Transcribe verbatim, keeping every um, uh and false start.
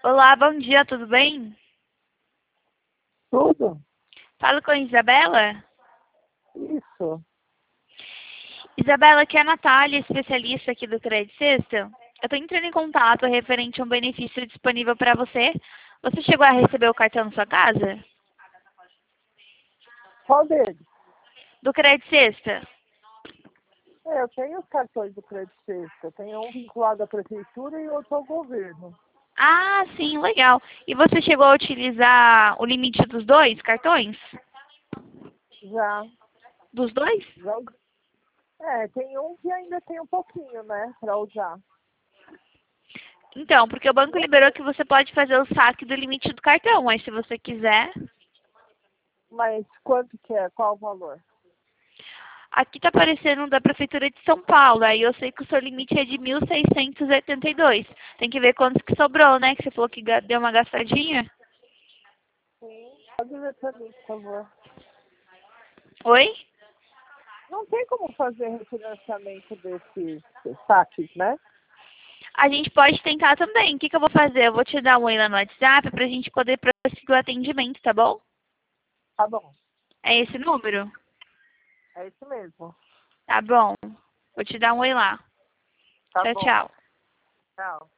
Olá, bom dia, tudo bem? Tudo? Falo com a Isabela. Isso. Isabela, aqui é a Natália, especialista aqui do Crédito Sexta. Eu estou entrando em contato referente a um benefício disponível para você. Você chegou a receber o cartão na sua casa? Qual deles? Do Crédito Sexta? É, eu tenho os cartões do Crédito Sexta. Tenho um vinculado à prefeitura e outro ao governo. Ah, sim, legal. E você chegou a utilizar o limite dos dois cartões? Já, Dos dois? já. É, tem um que ainda tem um pouquinho, né, para usar. Então, porque o banco liberou que você pode fazer o saque do limite do cartão, mas se você quiser. Mas quanto que é? Qual o valor? Aqui tá aparecendo da Prefeitura de São Paulo, aí eu sei que o seu limite é de mil seiscentos e oitenta e dois. Tem que ver quantos que sobrou, né? Que você falou que ga- deu uma gastadinha. Sim. Pode ver para mim, por favor. Oi? Não tem como fazer refinanciamento desses saques, né? A gente pode tentar também. O que, que eu vou fazer? Eu vou te dar um oi lá no WhatsApp pra gente poder prosseguir o atendimento, tá bom? Tá bom. É esse número? É isso mesmo. Tá bom. Vou te dar um oi lá. Tá Tchau, bom. tchau. Tchau.